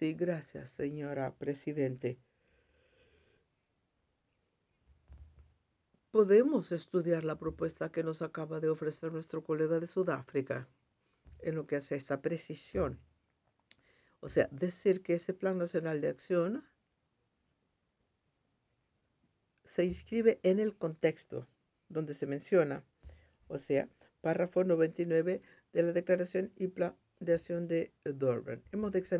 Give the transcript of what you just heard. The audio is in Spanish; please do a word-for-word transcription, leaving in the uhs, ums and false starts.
Sí, gracias, señora Presidente. Podemos estudiar la propuesta que nos acaba de ofrecer nuestro colega de Sudáfrica en lo que hace a esta precisión. O sea, decir que ese Plan Nacional de Acción se inscribe en el contexto donde se menciona, o sea, párrafo noventa y nueve de la Declaración y Plan de Acción de Durban. Hemos de examinar